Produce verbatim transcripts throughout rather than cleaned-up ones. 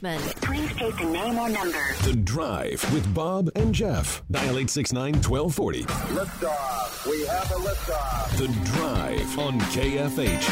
Richmond. Please state the name or number. The Drive with Bob and Jeff. Dial eight six nine, one two four zero. Liftoff. We have a liftoff. The Drive on K F H.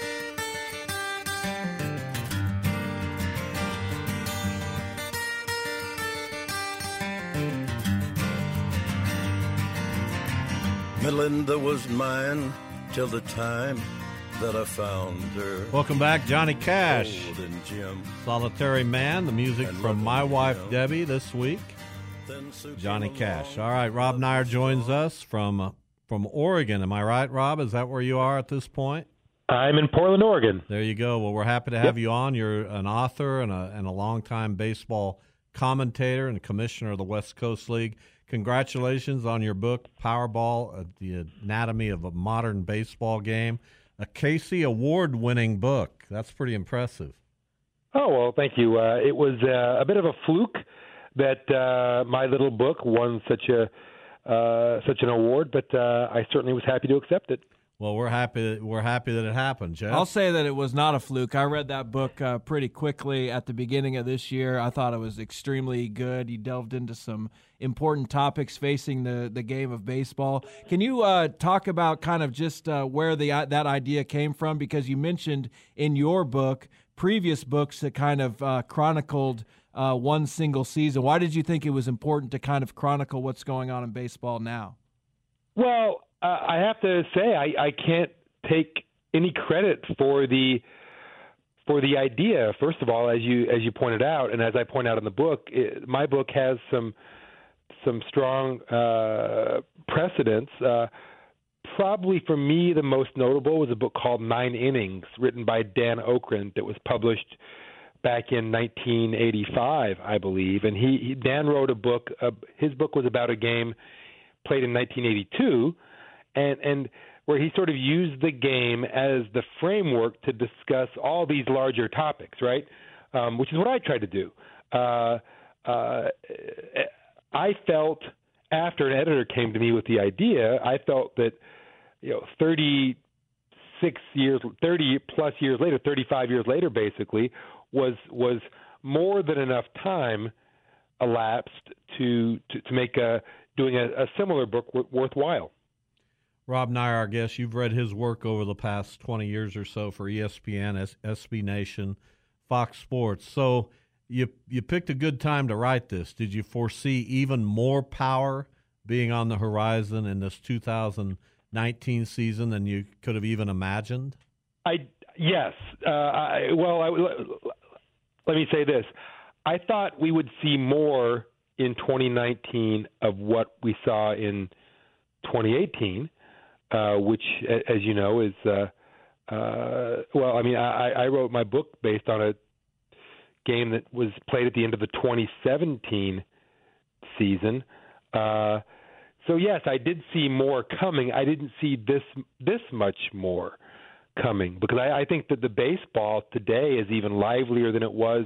Melinda was mine till the time that I found her. Welcome back, Johnny Cash. Old and Jim. Solitary Man, the music And from My Loving Wife Him. Debbie this week. Then Sue Johnny came Cash. along. All right, Rob Nyer joins us from uh, from Oregon. Am I right, Rob? Is that where you are at this point? I'm in Portland, Oregon. There you go. Well, we're happy to have you on. You're an author and a and a longtime baseball commentator and commissioner of the West Coast League. Congratulations on your book, Powerball, uh, The Anatomy of a Modern Baseball Game. A Casey Award-winning book. That's pretty impressive. Oh, well, thank you. Uh, it was uh, a bit of a fluke that uh, my little book won such a uh, such an award, but uh, I certainly was happy to accept it. Well, we're happy. We're happy that it happened, Jeff. I'll say that it was not a fluke. I read that book uh, pretty quickly at the beginning of this year. I thought it was extremely good. You delved into some important topics facing the, the game of baseball. Can you uh, talk about kind of just uh, where the uh, that idea came from? Because you mentioned in your book previous books that kind of uh, chronicled uh, one single season. Why did you think it was important to kind of chronicle what's going on in baseball now? Well, uh, I have to say I, I can't take any credit for the for the idea. First of all, as you as you pointed out, and as I point out in the book, it, my book has some some strong uh, precedents. Uh, probably for me, the most notable was a book called Nine Innings, written by Dan Okrent, that was published back in nineteen eighty-five, I believe. And he, he Dan wrote a book. Uh, his book was about a game played in nineteen eighty-two, and and where he sort of used the game as the framework to discuss all these larger topics, right? Um, which is what I tried to do. Uh, uh, I felt, after an editor came to me with the idea, I felt that, you know, thirty-six years, thirty plus years later, thirty-five years later, basically, was was more than enough time elapsed to to, to make a doing a, a similar book w- worthwhile. Rob Nyer, our guest, you've read his work over the past twenty years or so for E S P N, S- SB Nation, Fox Sports. So you you picked a good time to write this. Did you foresee even more power being on the horizon in this two thousand nineteen season than you could have even imagined? I yes. Uh, I, well, I, let me say this. I thought we would see more in twenty nineteen of what we saw in twenty eighteen, uh, which, as you know, is uh, uh, well. I mean, I, I wrote my book based on a game that was played at the end of the twenty seventeen season. Uh, so yes, I did see more coming. I didn't see this this much more coming, because I, I think that the baseball today is even livelier than it was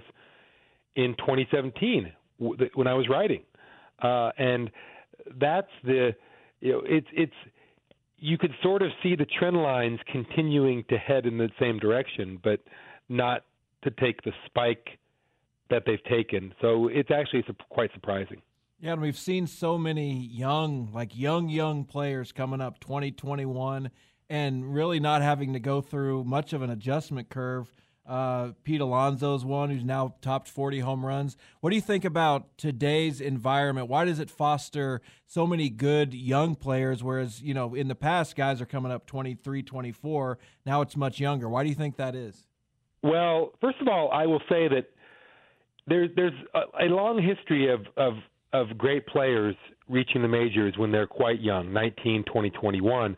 in twenty seventeen when I was writing, uh, and that's the you know it's it's you could sort of see the trend lines continuing to head in the same direction, but not to take the spike that they've taken. So it's actually su- quite surprising. Yeah, and we've seen so many young, like young, young players coming up twenty twenty-one and really not having to go through much of an adjustment curve. Uh, Pete Alonso's one who's now topped forty home runs. What do you think about today's environment? Why does it foster so many good young players, whereas, you know, in the past guys are coming up twenty-three, twenty-four. Now it's much younger. Why do you think that is? Well, first of all, I will say that there, there's a, a long history of, of of great players reaching the majors when they're quite young, nineteen, twenty, twenty-one.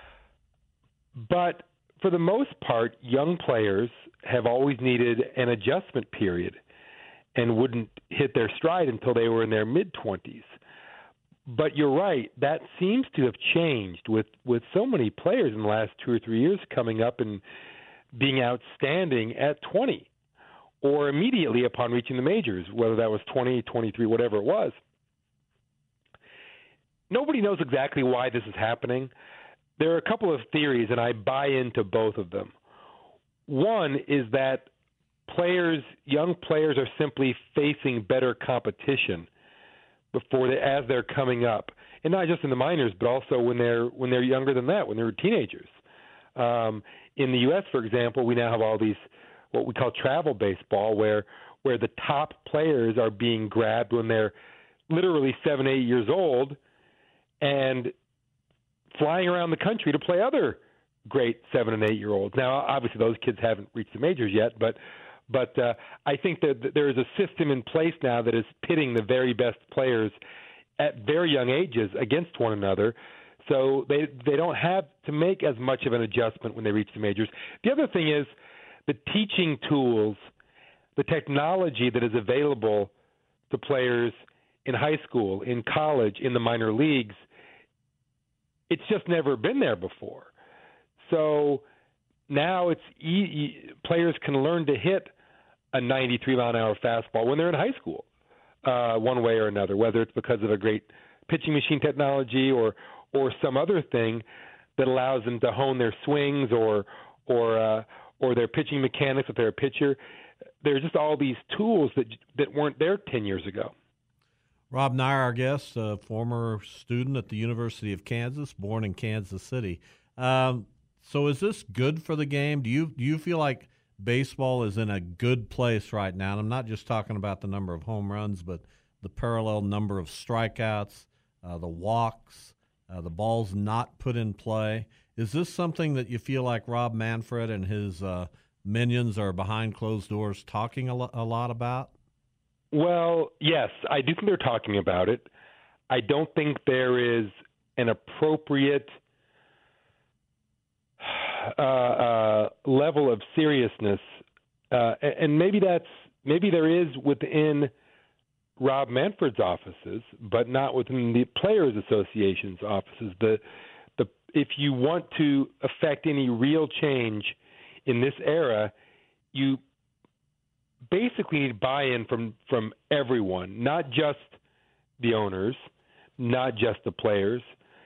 But for the most part, young players have always needed an adjustment period and wouldn't hit their stride until they were in their mid-twenties. But you're right, that seems to have changed with, with so many players in the last two or three years coming up and being outstanding at twenty or immediately upon reaching the majors, whether that was twenty, twenty-three, whatever it was. Nobody knows exactly why this is happening. There are a couple of theories, and I buy into both of them. One is that players, young players, are simply facing better competition before they, as they're coming up, and not just in the minors, but also when they're when they're younger than that, when they're teenagers. Um, in the U S, for example, we now have all these what we call travel baseball, where where the top players are being grabbed when they're literally seven, eight years old, and flying around the country to play other great seven and eight year olds. Now, obviously, those kids haven't reached the majors yet, but but uh, I think that there is a system in place now that is pitting the very best players at very young ages against one another. So they they don't have to make as much of an adjustment when they reach the majors. The other thing is the teaching tools, the technology that is available to players in high school, in college, in the minor leagues. It's just never been there before. So now it's e- players can learn to hit a ninety-three mile an hour fastball when they're in high school, uh, one way or another, whether it's because of a great pitching machine technology or or some other thing that allows them to hone their swings or or uh, or their pitching mechanics if they're a pitcher. There's just all these tools that that weren't there ten years ago. Rob Neyer, our guest, a former student at the University of Kansas, born in Kansas City. Um, so is this good for the game? Do you do you feel like baseball is in a good place right now? And I'm not just talking about the number of home runs, but the parallel number of strikeouts, uh, the walks, uh, the balls not put in play. Is this something that you feel like Rob Manfred and his uh, minions are behind closed doors talking a, lo- a lot about? Well, yes, I do think they're talking about it. I don't think there is an appropriate uh, uh, level of seriousness, uh, and maybe that's maybe there is within Rob Manfred's offices, but not within the Players Association's offices. The the if you want to affect any real change in this era, you basically need buy-in from, from everyone, not just the owners, not just the players,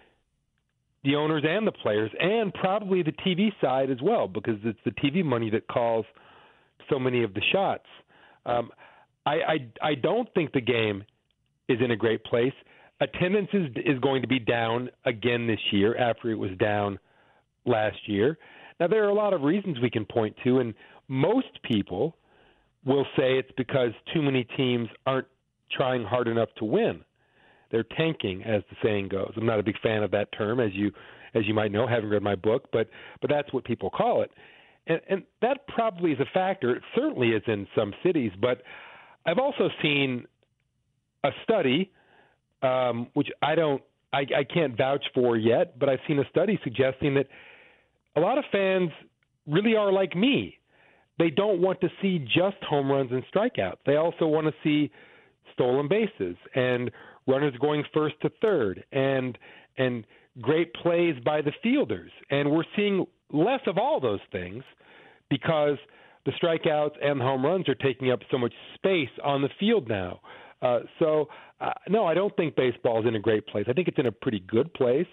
the owners and the players, and probably the T V side as well, because it's the T V money that calls so many of the shots. Um, I, I, I don't think the game is in a great place. Attendance is, is going to be down again this year after it was down last year. Now, there are a lot of reasons we can point to, and most people will say it's because too many teams aren't trying hard enough to win. They're tanking, as the saying goes. I'm not a big fan of that term, as you as you might know, having read my book, but but that's what people call it. And, and that probably is a factor. It certainly is in some cities, but I've also seen a study, um, which I don't, I, I can't vouch for yet, but I've seen a study suggesting that a lot of fans really are like me. They don't want to see just home runs and strikeouts. They also want to see stolen bases and runners going first to third and and great plays by the fielders. And we're seeing less of all those things because the strikeouts and the home runs are taking up so much space on the field now. Uh, so, uh, no, I don't think baseball is in a great place. I think it's in a pretty good place.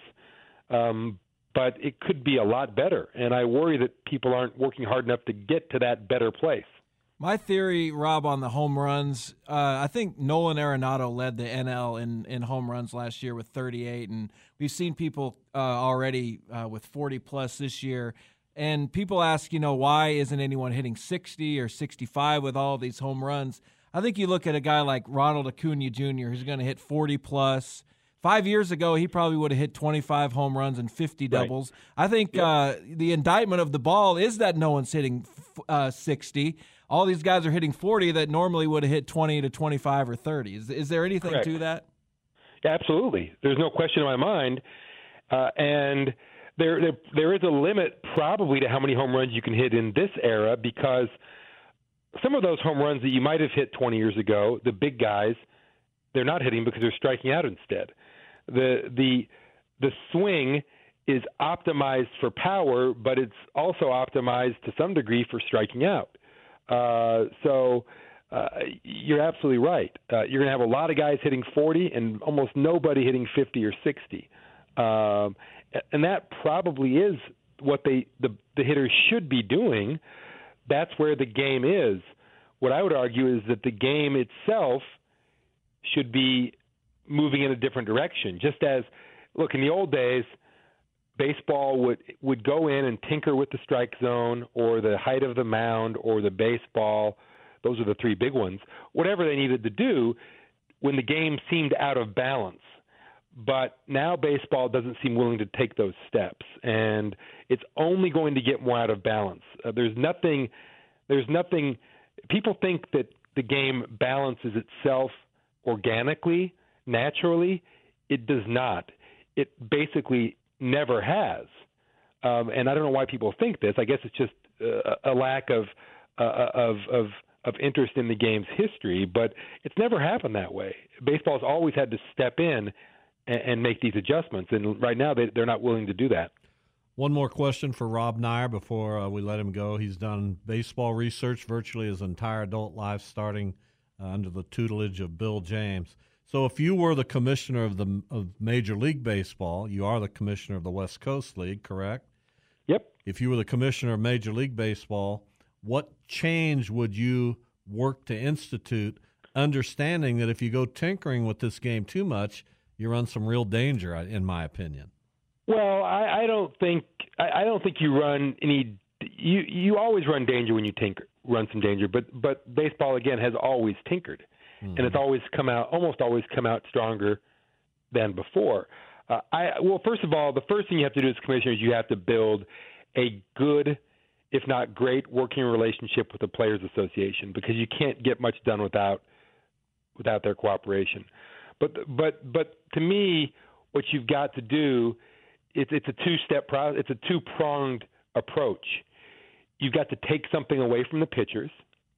Um But it could be a lot better, and I worry that people aren't working hard enough to get to that better place. My theory, Rob, on the home runs, uh, I think Nolan Arenado led the N L in, in home runs last year with thirty-eight, and we've seen people uh, already uh, with forty-plus this year. And people ask, you know, why isn't anyone hitting sixty or sixty-five with all these home runs? I think you look at a guy like Ronald Acuna Junior who's going to hit forty-plus. Five years ago, he probably would have hit twenty-five home runs and fifty doubles. Right. I think yep. uh, the indictment of the ball is that no one's hitting uh, sixty. All these guys are hitting forty that normally would have hit twenty to twenty-five or thirty. Is, is there anything Correct. to that? Yeah, absolutely. There's no question in my mind. Uh, and there, there there is a limit probably to how many home runs you can hit in this era, because some of those home runs that you might have hit twenty years ago, the big guys, they're not hitting because they're striking out instead. The the the swing is optimized for power, but it's also optimized to some degree for striking out. Uh, so uh, you're absolutely right. Uh, you're going to have a lot of guys hitting forty and almost nobody hitting fifty or sixty. Um, and that probably is what they the, the hitters should be doing. That's where the game is. What I would argue is that the game itself should be moving in a different direction. Just as, look, in the old days, baseball would would go in and tinker with the strike zone or the height of the mound or the baseball. Those are the three big ones. Whatever they needed to do when the game seemed out of balance. But now baseball doesn't seem willing to take those steps, and it's only going to get more out of balance. Uh, there's nothing. There's nothing. People think that the game balances itself organically, naturally. It does not. It basically never has. Um, and I don't know why people think this. I guess it's just uh, a lack of, uh, of of of interest in the game's history. But it's never happened that way. Baseball's always had to step in and, and make these adjustments. And right now they, they're not willing to do that. One more question for Rob Neyer before uh, we let him go. He's done baseball research virtually his entire adult life, starting uh, under the tutelage of Bill James. So if you were the commissioner of the of Major League Baseball, you are the commissioner of the West Coast League, correct? Yep. If you were the commissioner of Major League Baseball, what change would you work to institute, understanding that if you go tinkering with this game too much, you run some real danger, in my opinion? Well, I, I don't think I, I don't think you run any. You you always run danger when you tinker, run some danger. But but baseball again has always tinkered. Mm-hmm. And it's always come out, almost always come out stronger than before. Uh, I well, first of all, the first thing you have to do as commissioner is you have to build a good, if not great, working relationship with the Players Association, because you can't get much done without without their cooperation. But but but to me, what you've got to do, it's it's a two-step process. It's a two-pronged approach. You've got to take something away from the pitchers,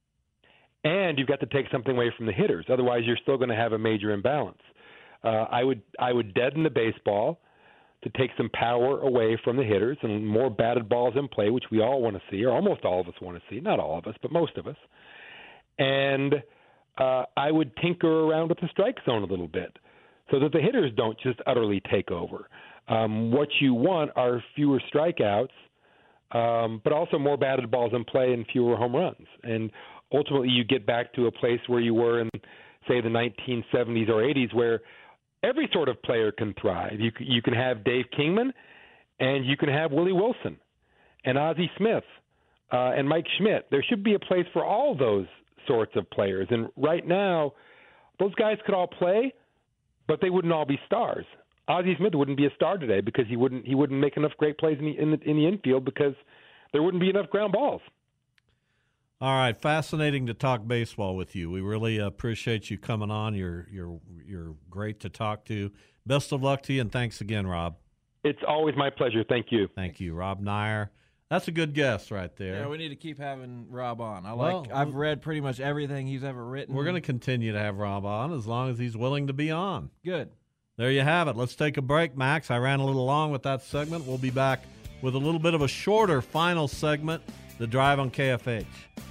and you've got to take something away from the hitters. Otherwise, you're still going to have a major imbalance. Uh, I would I would deaden the baseball to take some power away from the hitters and more batted balls in play, which we all want to see, or almost all of us want to see. Not all of us, but most of us. And uh, I would tinker around with the strike zone a little bit so that the hitters don't just utterly take over. Um, what you want are fewer strikeouts, um, but also more batted balls in play and fewer home runs. And ultimately, you get back to a place where you were in, say, the nineteen seventies or eighties, where every sort of player can thrive. You you can have Dave Kingman, and you can have Willie Wilson, and Ozzie Smith, uh, and Mike Schmidt. There should be a place for all those sorts of players. And right now, those guys could all play, but they wouldn't all be stars. Ozzie Smith wouldn't be a star today because he wouldn't he wouldn't make enough great plays in the in the, in the infield because there wouldn't be enough ground balls. All right, fascinating to talk baseball with you. We really appreciate you coming on. You're you're you're great to talk to. Best of luck to you, and thanks again, Rob. It's always my pleasure. Thank you. Thank you, Rob Neyer. That's a good guess right there. Yeah, we need to keep having Rob on. I well, like. I've read pretty much everything he's ever written. We're going to continue to have Rob on as long as he's willing to be on. Good. There you have it. Let's take a break, Max. I ran a little long with that segment. We'll be back with a little bit of a shorter final segment, The Drive on K F H.